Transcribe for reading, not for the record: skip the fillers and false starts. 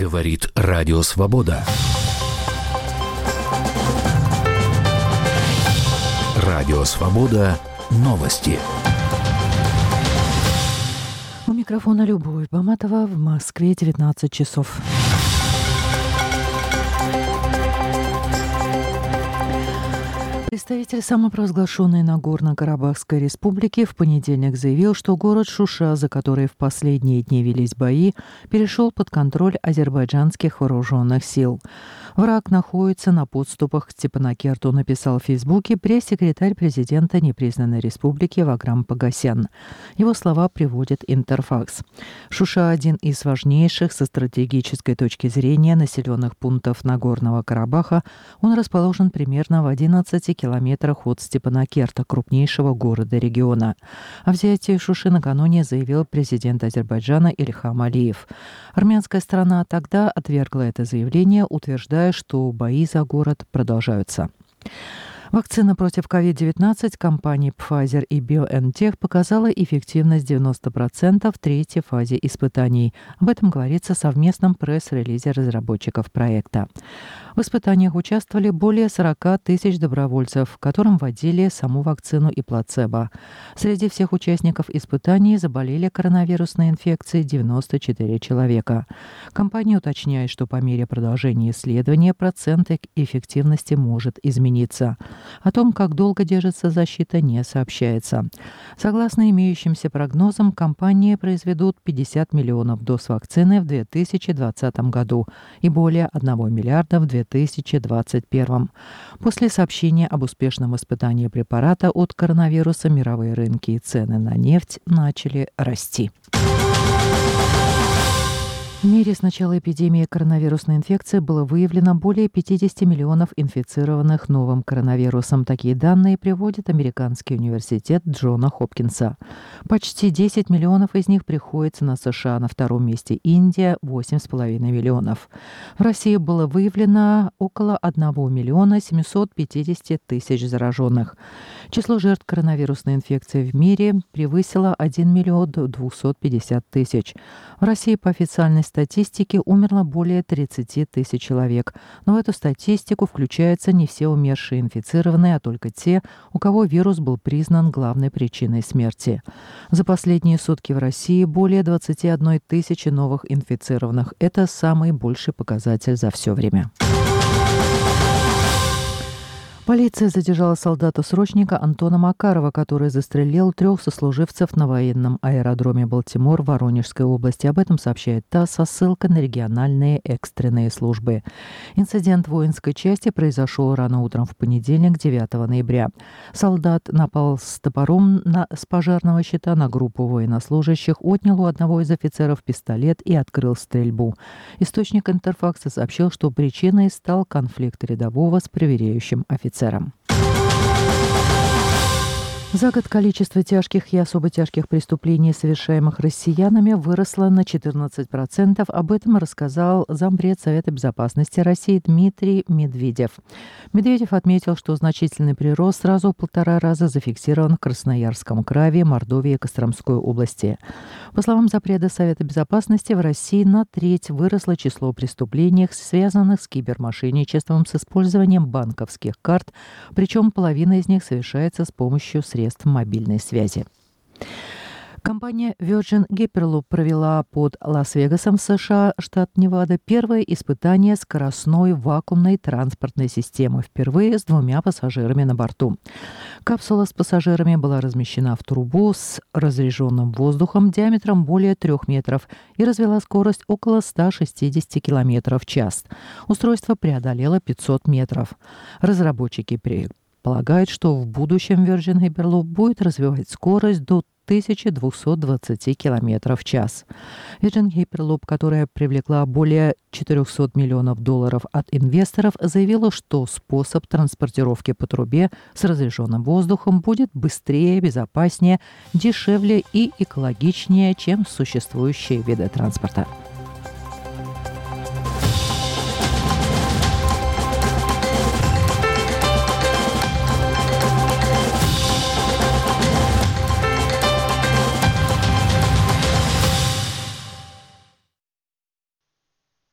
Говорит Радио Свобода. Радио Свобода. Новости. У микрофона Любовь Баматова. В Москве 19 часов. Представитель самопровозглашенной Нагорно-Карабахской республики в понедельник заявил, что город Шуша, за который в последние дни велись бои, перешел под контроль азербайджанских вооруженных сил. Враг находится на подступах к Степанакерту, написал в Фейсбуке пресс-секретарь президента непризнанной республики Ваграм Погосян. Его слова приводит Интерфакс. Шуша – один из важнейших со стратегической точки зрения населенных пунктов Нагорного Карабаха. Он расположен примерно в 11 километрах от Степанакерта, крупнейшего города региона. О взятии Шуши накануне заявил президент Азербайджана Ильхам Алиев. Армянская сторона тогда отвергла это заявление, утверждая, что бои за город продолжаются. Вакцина против COVID-19 компаний Pfizer и BioNTech показала эффективность 90% в третьей фазе испытаний. Об этом говорится в совместном пресс-релизе разработчиков проекта. В испытаниях участвовали более 40 тысяч добровольцев, которым вводили саму вакцину и плацебо. Среди всех участников испытаний заболели коронавирусной инфекцией 94 человека. Компания уточняет, что по мере продолжения исследования процент эффективности может измениться. О том, как долго держится защита, не сообщается. Согласно имеющимся прогнозам, компании произведут 50 миллионов доз вакцины в 2020 году и более 1 миллиарда в 2021. После сообщения об успешном испытании препарата от коронавируса мировые рынки и цены на нефть начали расти. В мире с начала эпидемии коронавирусной инфекции было выявлено более 50 миллионов инфицированных новым коронавирусом. Такие данные приводит Американский университет Джона Хопкинса. Почти 10 миллионов из них приходится на США, на втором месте Индия – 8,5 миллионов. В России было выявлено около 1 миллиона 750 тысяч зараженных. Число жертв коронавирусной инфекции в мире превысило 1 миллион 250 тысяч. В России по официальной статистике умерло более 30 тысяч человек. Но в эту статистику включаются не все умершие инфицированные, а только те, у кого вирус был признан главной причиной смерти. За последние сутки в России более 21 тысячи новых инфицированных. Это самый большой показатель за все время. Полиция задержала солдата-срочника Антона Макарова, который застрелил 3 сослуживцев на военном аэродроме Балтимор в Воронежской области. Об этом сообщает ТАСС со ссылкой на региональные экстренные службы. Инцидент в воинской части произошел рано утром в понедельник, 9 ноября. Солдат напал с топором с пожарного щита на группу военнослужащих, отнял у одного из офицеров пистолет и открыл стрельбу. Источник Интерфакса сообщил, что причиной стал конфликт рядового с проверяющим офицером. За год количество тяжких и особо тяжких преступлений, совершаемых россиянами, выросло на 14%. Об этом рассказал зампред Совета безопасности России Дмитрий Медведев. Медведев отметил, что значительный прирост сразу в 1,5 раза зафиксирован в Красноярском крае, Мордовии и Костромской области. По словам зампреда Совета безопасности, в России на треть выросло число преступлений, связанных с кибермошенничеством с использованием банковских карт, причем половина из них совершается с помощью средств мобильной связи. Компания Virgin Hyperloop провела под Лас-Вегасом в США, штат Невада, первое испытание скоростной вакуумной транспортной системы, впервые с 2 пассажирами на борту. Капсула с пассажирами была размещена в трубу с разряженным воздухом диаметром более 3 метров и развела скорость около 160 км в час. Устройство преодолело 500 метров. Разработчики предполагают, что в будущем Virgin Hyperloop будет развивать скорость до 1220 км в час. Virgin Hyperloop, которая привлекла более 400 миллионов долларов от инвесторов, заявила, что способ транспортировки по трубе с разряженным воздухом будет быстрее, безопаснее, дешевле и экологичнее, чем существующие виды транспорта.